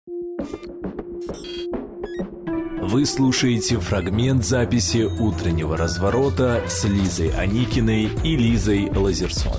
Вы слушаете фрагмент записи «Утреннего разворота» с Лизой Аникиной и Лизой Лазерсон.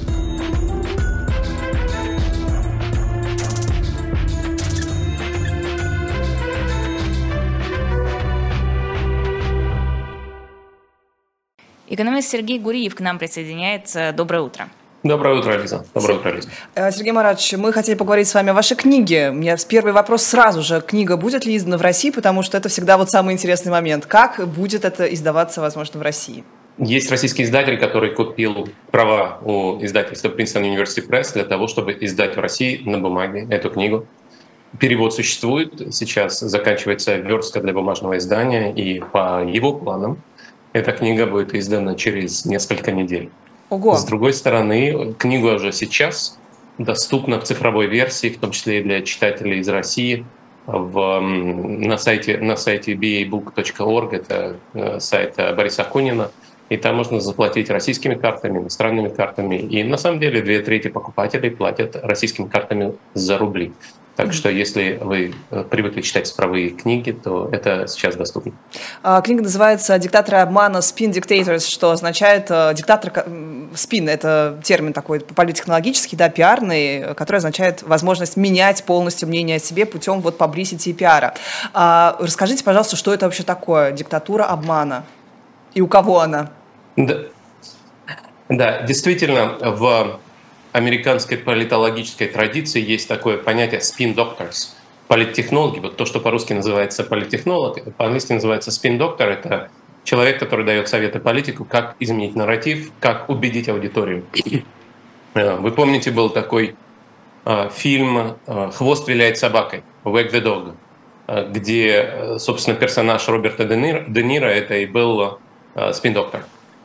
Экономист Сергей Гуриев к нам присоединяется. Доброе утро. Доброе утро, Лиза. Доброе утро, Лиза. Сергей Маратович, мы хотели поговорить с вами о вашей книге. У меня первый вопрос сразу же. Книга будет ли издана в России? Потому что это всегда вот самый интересный момент. Как будет это издаваться, возможно, в России? Есть российский издатель, который купил права у издательства Princeton University Press для того, чтобы издать в России на бумаге эту книгу. Перевод существует. Сейчас заканчивается верстка для бумажного издания. И по его планам эта книга будет издана через несколько недель. Ого. С другой стороны, книга уже сейчас доступна в цифровой версии, в том числе и для читателей из России, на сайте babook.org, это сайт Бориса Акунина, и там можно заплатить российскими картами, иностранными картами. И на самом деле 2/3 покупателей платят российскими картами за рубли. Так что если вы привыкли читать цифровые книги, то это сейчас доступно. Книга называется «Диктаторы обмана. Spin Dictators», что означает диктатор. Спин — это термин такой политтехнологический, да, пиарный, который означает возможность менять полностью мнение о себе путем вот publicity и пиара. Расскажите, пожалуйста, что это вообще такое диктатура обмана и у кого она? Да, действительно, в американской политологической традиции есть такое понятие spin doctors, политтехнологи. Вот то, что по-русски называется политтехнолог, по-английски называется spin doctor. Это человек, который дает советы политику, как изменить нарратив, как убедить аудиторию. Вы помните, был такой фильм «Хвост виляет собакой», «Wag the Dog», где, собственно, персонаж Роберта Де Ниро это и был spin doctor.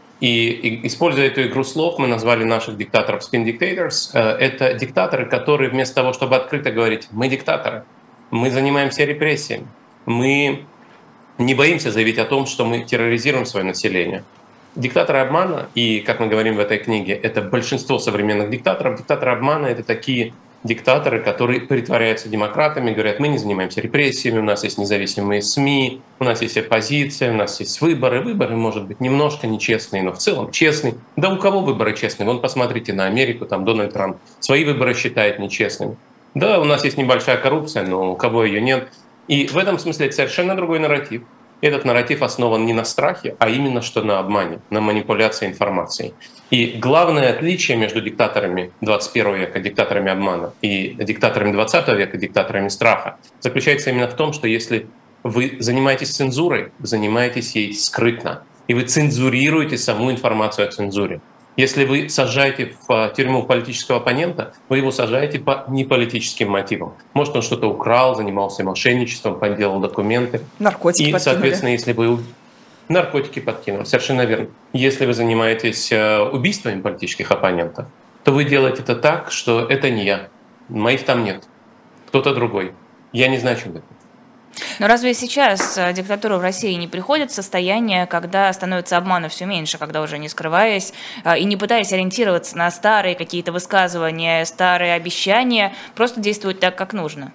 И используя эту игру слов, мы назвали наших диктаторов spin dictators. Это диктаторы, которые вместо того, чтобы открыто говорить «мы диктаторы», мы занимаемся репрессиями, мы не боимся заявить о том, что мы терроризируем свое население. Диктаторы обмана, и, как мы говорим в этой книге, это большинство современных диктаторов. Диктаторы обмана — это такие диктаторы, которые притворяются демократами, говорят: мы не занимаемся репрессиями, у нас есть независимые СМИ, у нас есть оппозиция, у нас есть выборы. Выборы, может быть, немножко нечестные, но в целом честные. Да у кого выборы честные? Вон посмотрите на Америку, там Дональд Трамп свои выборы считает нечестными. Да, у нас есть небольшая коррупция, но у кого ее нет? И в этом смысле это совершенно другой нарратив. Этот нарратив основан не на страхе, а именно что на обмане, на манипуляции информацией. И главное отличие между диктаторами 21 века, диктаторами обмана, и диктаторами 20 века, диктаторами страха, заключается именно в том, что если вы занимаетесь цензурой, вы занимаетесь ей скрытно, и вы цензурируете саму информацию о цензуре. Если вы сажаете в тюрьму политического оппонента, вы его сажаете по неполитическим мотивам. Может, он что-то украл, занимался мошенничеством, подделал документы. Наркотики подкинули. Соответственно, если вы наркотики подкинули, совершенно верно. Если вы занимаетесь убийствами политических оппонентов, то вы делаете это так, что это не я, моих там нет, кто-то другой. Я не значу в этом. Но разве сейчас диктатура в России не приходит в состояние, когда становится обмана все меньше, когда уже не скрываясь и не пытаясь ориентироваться на старые какие-то высказывания, старые обещания, просто действовать так, как нужно?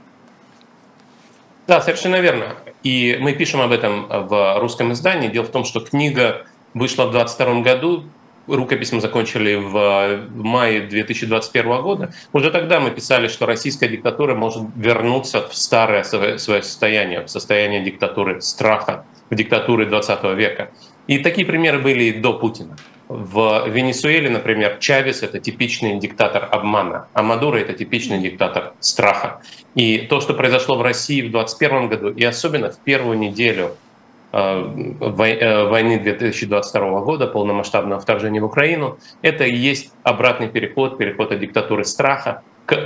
Да, совершенно верно. И мы пишем об этом в русском издании. Дело в том, что книга вышла в 2022 году, рукопись мы закончили в мае 2021 года. Уже тогда мы писали, что российская диктатура может вернуться в старое свое состояние, в состояние диктатуры страха, в диктатуры 20 века. И такие примеры были и до Путина. В Венесуэле, например, Чавес — это типичный диктатор обмана, а Мадуро — это типичный диктатор страха. И то, что произошло в России в 2021 году, и особенно в первую неделю войны 2022 года, полномасштабного вторжения в Украину, это и есть обратный переход от диктатуры страха,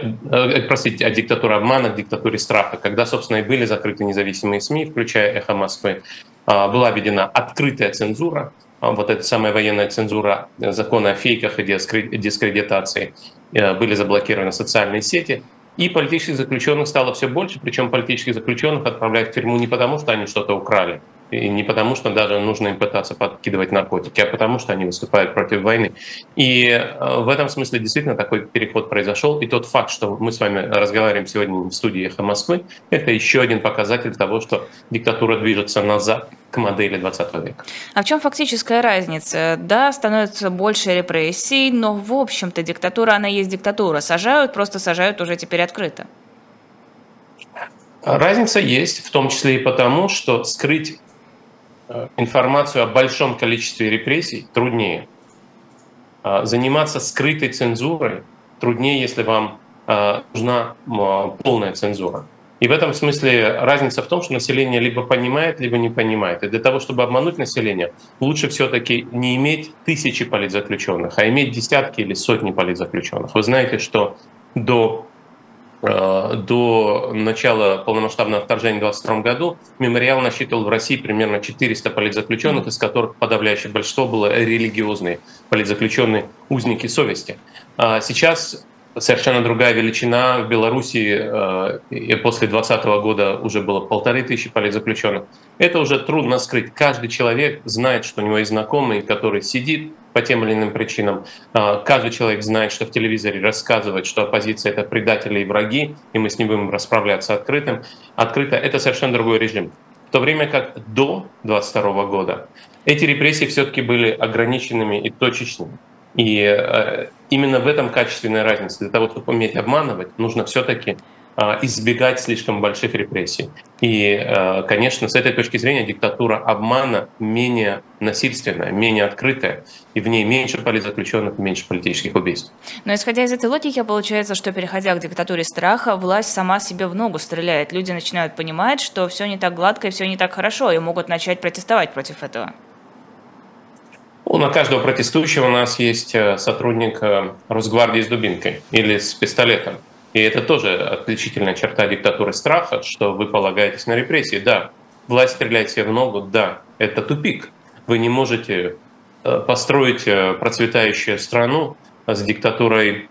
от диктатуры обмана к диктатуре страха, когда, собственно, и были закрыты независимые СМИ, включая «Эхо Москвы», была введена открытая цензура, вот эта самая военная цензура, законы о фейках и дискредитации, были заблокированы социальные сети, и политических заключенных стало все больше, причем политических заключенных отправляют в тюрьму не потому, что они что-то украли, И не потому, что даже нужно им пытаться подкидывать наркотики, а потому, что они выступают против войны. И в этом смысле действительно такой переход произошел. И тот факт, что мы с вами разговариваем сегодня в студии «Эхо Москвы», это еще один показатель того, что диктатура движется назад к модели 20 века. А в чем фактическая разница? Да, становится больше репрессий, но в общем-то диктатура, она есть диктатура. Сажают, просто сажают уже теперь открыто. Разница есть, в том числе и потому, что скрыть информацию о большом количестве репрессий труднее. Заниматься скрытой цензурой труднее, если вам нужна полная цензура. И в этом смысле разница в том, что население либо понимает, либо не понимает. И для того, чтобы обмануть население, лучше все-таки не иметь тысячи политзаключенных, а иметь десятки или сотни политзаключенных. Вы знаете, что до начала полномасштабного вторжения в 2022 году мемориал насчитывал в России примерно 400 политзаключенных, из которых подавляющее большинство было религиозные политзаключенные, узники совести. Сейчас совершенно другая величина. В Беларуси после 2020 года уже было 1500 политзаключенных. Это уже трудно скрыть. Каждый человек знает, что у него есть знакомый, который сидит по тем или иным причинам. Каждый человек знает, что в телевизоре рассказывает, что оппозиция — это предатели и враги, и мы с ним будем расправляться открыто. Это совершенно другой режим. В то время как до 2022 года эти репрессии все-таки были ограниченными и точечными. И именно в этом качественная разница. Для того, чтобы уметь обманывать, нужно все-таки избегать слишком больших репрессий. И, конечно, с этой точки зрения диктатура обмана менее насильственная, менее открытая, и в ней меньше политзаключенных, меньше политических убийств. Но исходя из этой логики, получается, что, переходя к диктатуре страха, власть сама себе в ногу стреляет. Люди начинают понимать, что все не так гладко и все не так хорошо, и могут начать протестовать против этого. На каждого протестующего у нас есть сотрудник Росгвардии с дубинкой или с пистолетом. И это тоже отличительная черта диктатуры страха, что вы полагаетесь на репрессии. Да, власть стреляет себе в ногу, да, это тупик. Вы не можете построить процветающую страну с диктатурой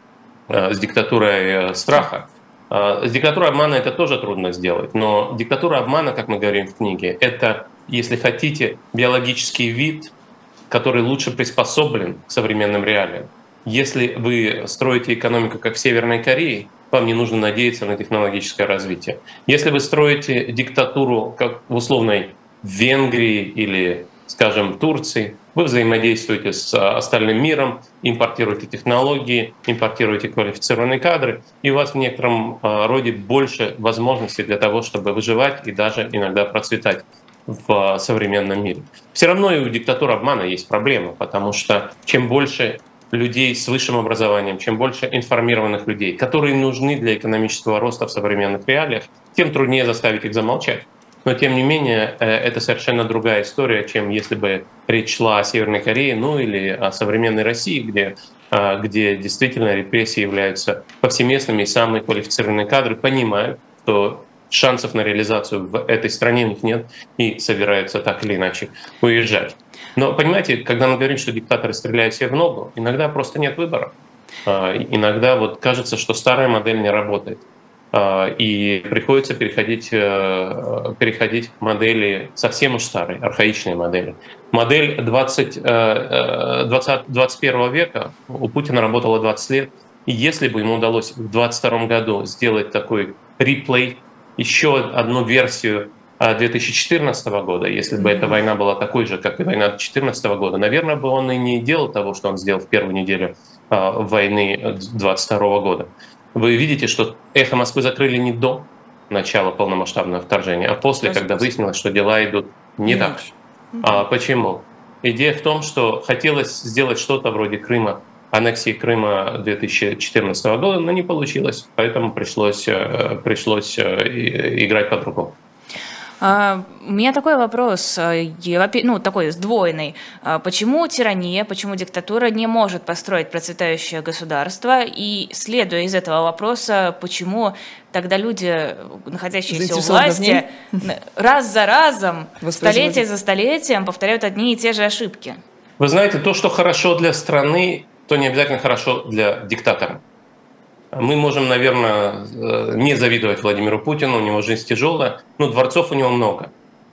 страха. С диктатурой обмана это тоже трудно сделать, но диктатура обмана, как мы говорим в книге, это, если хотите, биологический вид, который лучше приспособлен к современным реалиям. Если вы строите экономику, как в Северной Корее, вам не нужно надеяться на технологическое развитие. Если вы строите диктатуру, как в условной Венгрии или, скажем, Турции, вы взаимодействуете с остальным миром, импортируете технологии, импортируете квалифицированные кадры, и у вас в некотором роде больше возможностей для того, чтобы выживать и даже иногда процветать в современном мире. Все равно и у диктатуры обмана есть проблема, потому что чем больше людей с высшим образованием, чем больше информированных людей, которые нужны для экономического роста в современных реалиях, тем труднее заставить их замолчать. Но тем не менее, это совершенно другая история, чем если бы речь шла о Северной Корее, или о современной России, где действительно репрессии являются повсеместными, и самые квалифицированные кадры понимают, что шансов на реализацию в этой стране у них нет и собираются так или иначе уезжать. Но понимаете, когда мы говорим, что диктаторы стреляют себе в ногу, иногда просто нет выбора. Иногда кажется, что старая модель не работает. И приходится переходить к модели совсем уж старой, архаичной модели. Модель 21 века у Путина работала 20 лет. И если бы ему удалось в 2022 году сделать такой реплей, еще одну версию 2014 года, если бы эта война была такой же, как и война 2014 года, наверное, бы он и не делал того, что он сделал в первую неделю войны 2022 года. Вы видите, что «Эхо Москвы» закрыли не до начала полномасштабного вторжения, а после, когда выяснилось, что дела идут не так. Почему? Идея в том, что хотелось сделать что-то вроде Крыма, аннексии Крыма 2014 года, но не получилось, поэтому пришлось играть по-другому. У меня такой вопрос, такой сдвоенный. Почему тирания, почему диктатура не может построить процветающее государство? И, следуя из этого вопроса, почему тогда люди, находящиеся у власти, раз за разом, столетие за столетием повторяют одни и те же ошибки? Вы знаете, то, что хорошо для страны, то не обязательно хорошо для диктатора. Мы можем, наверное, не завидовать Владимиру Путину, у него жизнь тяжелая, но дворцов у него много.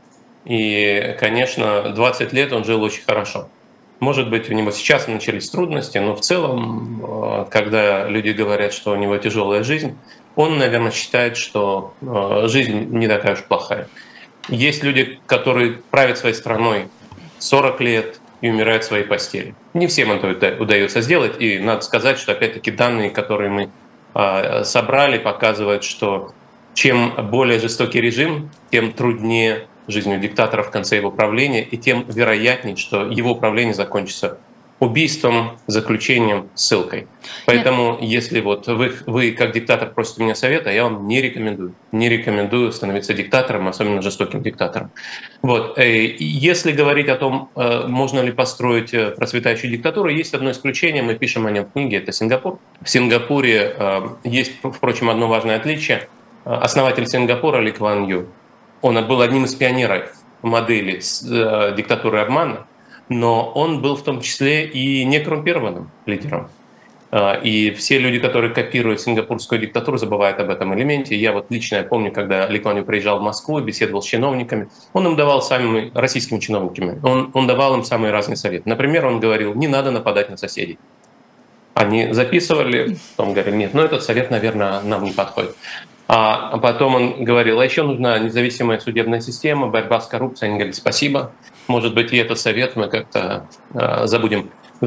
И, конечно, 20 лет он жил очень хорошо. Может быть, у него сейчас начались трудности, но в целом, когда люди говорят, что у него тяжелая жизнь, он, наверное, считает, что жизнь не такая уж плохая. Есть люди, которые правят своей страной 40 лет и умирают в своей постели. Не всем это удается сделать, и надо сказать, что, опять-таки, данные, которые мы собрали, показывают, что чем более жестокий режим, тем труднее жизнь у диктатора в конце его правления, и тем вероятнее, что его правление закончится убийством, заключением, ссылкой. Поэтому, если вот вы как диктатор просите меня совета, я вам не рекомендую. Не рекомендую становиться диктатором, особенно жестоким диктатором. Вот. Если говорить о том, можно ли построить процветающую диктатуру, есть одно исключение, мы пишем о нем в книге, это Сингапур. В Сингапуре есть, впрочем, одно важное отличие. Основатель Сингапура Ли Куан Ю, он был одним из пионеров модели диктатуры обмана, но он был в том числе и некоррумпированным лидером. И все люди, которые копируют сингапурскую диктатуру, забывают об этом элементе. Я вот лично я помню, когда Ли Куан Ю приезжал в Москву, беседовал с чиновниками, он им давал самыми российскими чиновниками, он давал им самые разные советы. Например, он говорил, не надо нападать на соседей. Они записывали, потом говорили, нет, ну этот совет, наверное, нам не подходит. А потом он говорил, а еще нужна независимая судебная система, борьба с коррупцией. Они говорили, спасибо. Может быть, и этот совет мы как-то забудем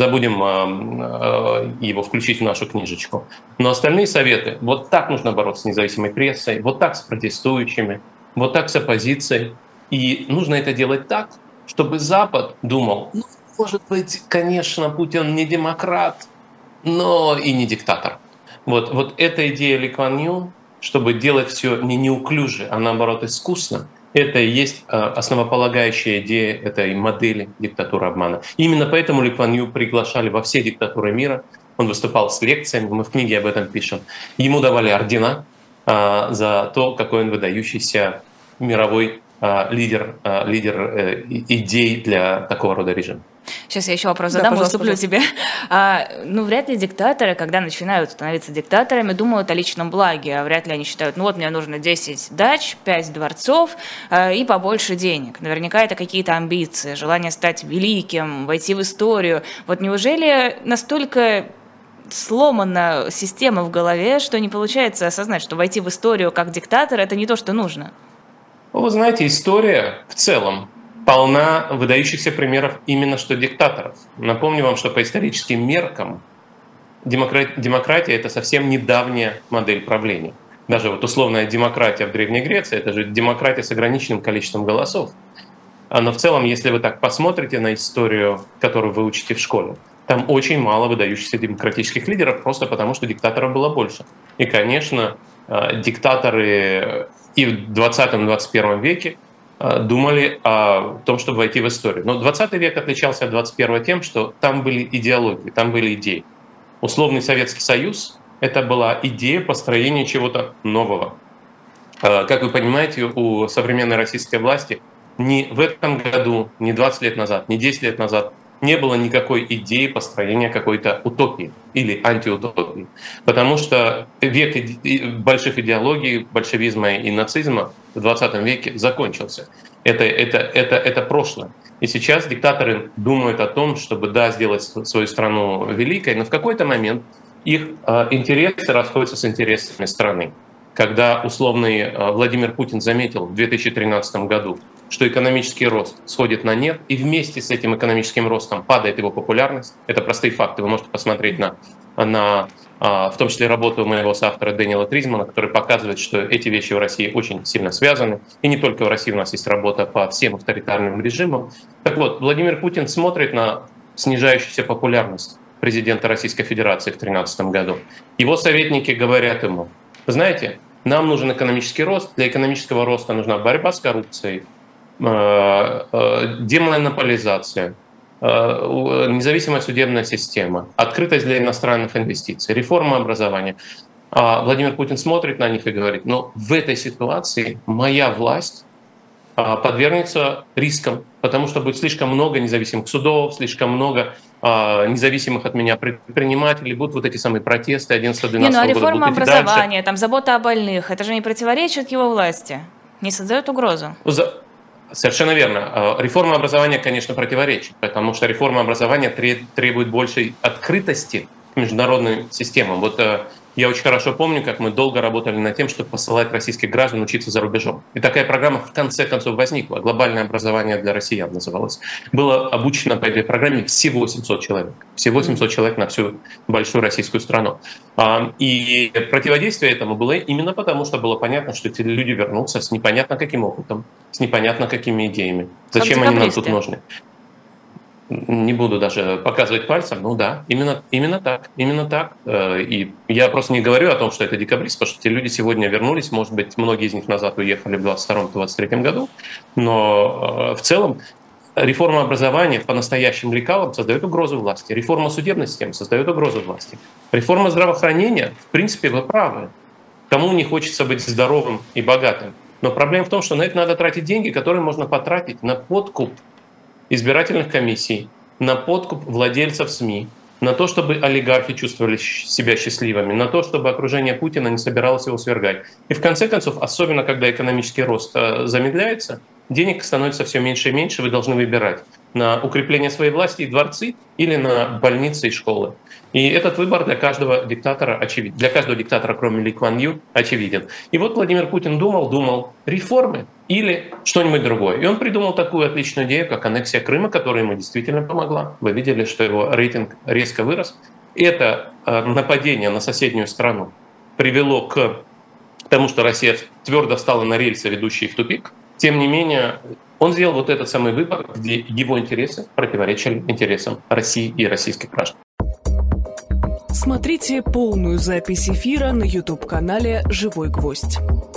его включить в нашу книжечку. Но остальные советы, вот так нужно бороться с независимой прессой, вот так с протестующими, вот так с оппозицией. И нужно это делать так, чтобы Запад думал, ну, может быть, конечно, Путин не демократ, но и не диктатор. Вот эта идея Ли Куан Ю, чтобы делать все не неуклюже, а наоборот искусно, это и есть основополагающая идея этой модели диктатуры обмана. Именно поэтому Ли Куан Ю приглашали во все диктатуры мира. Он выступал с лекциями, мы в книге об этом пишем. Ему давали ордена за то, какой он выдающийся мировой лидер идей для такого рода режима. Сейчас я еще вопрос задам, уступлю тебе. Вряд ли диктаторы, когда начинают становиться диктаторами, думают о личном благе, а вряд ли они считают, ну вот мне нужно 10 дач, 5 дворцов и побольше денег. Наверняка это какие-то амбиции, желание стать великим, войти в историю. Вот неужели настолько сломана система в голове, что не получается осознать, что войти в историю как диктатор – это не то, что нужно? Вы знаете, история в целом полна выдающихся примеров именно что диктаторов. Напомню вам, что по историческим меркам демократия — это совсем недавняя модель правления. Даже вот условная демократия в Древней Греции — это же демократия с ограниченным количеством голосов. Но в целом, если вы так посмотрите на историю, которую вы учите в школе, там очень мало выдающихся демократических лидеров, просто потому что диктаторов было больше. И, конечно, диктаторы и в 20-21 веке думали о том, чтобы войти в историю. Но 20 век отличался от 21 тем, что там были идеологии, там были идеи. Условный Советский Союз — это была идея построения чего-то нового. Как вы понимаете, у современной российской власти ни в этом году, ни 20 лет назад, ни 10 лет назад не было никакой идеи построения какой-то утопии или антиутопии. Потому что век больших идеологий, большевизма и нацизма в 20 веке закончился. Это прошлое. И сейчас диктаторы думают о том, чтобы, да, сделать свою страну великой, но в какой-то момент их интересы расходятся с интересами страны. Когда условный Владимир Путин заметил в 2013 году, что экономический рост сходит на нет, и вместе с этим экономическим ростом падает его популярность. Это простые факты. Вы можете посмотреть в том числе работу моего соавтора Дэниела Тризмана, который показывает, что эти вещи в России очень сильно связаны. И не только в России, у нас есть работа по всем авторитарным режимам. Так вот, Владимир Путин смотрит на снижающуюся популярность президента Российской Федерации в 2013 году. Его советники говорят ему, знаете, нам нужен экономический рост, для экономического роста нужна борьба с коррупцией, демонополизация, независимая судебная система, открытость для иностранных инвестиций, реформа образования. Владимир Путин смотрит на них и говорит, но в этой ситуации моя власть подвергнется рискам, потому что будет слишком много независимых судов, слишком много независимых от меня предпринимателей, будут вот эти самые протесты 11-12 года. А реформа образования, там забота о больных, это же не противоречит его власти, не создает угрозу? Совершенно верно. Реформа образования, конечно, противоречит, потому что реформа образования требует большей открытости к международным системам. Вот я очень хорошо помню, как мы долго работали над тем, чтобы посылать российских граждан учиться за рубежом. И такая программа в конце концов возникла. «Глобальное образование для россиян» называлось. Было обучено по этой программе всего 700 человек. Всего 700 человек на всю большую российскую страну. И противодействие этому было именно потому, что было понятно, что эти люди вернутся с непонятно каким опытом, с непонятно какими идеями. Зачем они нам тут нужны? Не буду даже показывать пальцем, ну да, именно так. И я просто не говорю о том, что это декабристы, потому что эти люди сегодня вернулись, может быть, многие из них назад уехали в 22-23 году, но в целом реформа образования по настоящим лекалам создает угрозу власти, реформа судебной системы создает угрозу власти, реформа здравоохранения, в принципе, вы правы, кому не хочется быть здоровым и богатым, но проблема в том, что на это надо тратить деньги, которые можно потратить на подкуп избирательных комиссий, на подкуп владельцев СМИ, на то, чтобы олигархи чувствовали себя счастливыми, на то, чтобы окружение Путина не собиралось его свергать. И в конце концов, особенно когда экономический рост замедляется, денег становится все меньше и меньше, вы должны выбирать на укрепление своей власти и дворцы или на больницы и школы. И этот выбор для каждого диктатора очевиден. Для каждого диктатора, кроме Ли Куан Ю, очевиден. И вот Владимир Путин думал, реформы или что-нибудь другое. И он придумал такую отличную идею, как аннексия Крыма, которая ему действительно помогла. Вы видели, что его рейтинг резко вырос. Это нападение на соседнюю страну привело к тому, что Россия твердо встала на рельсы, ведущие в тупик. Тем не менее, он сделал вот этот самый выбор, где его интересы противоречили интересам России и российских граждан. Смотрите полную запись эфира на YouTube-канале «Живой гвоздь».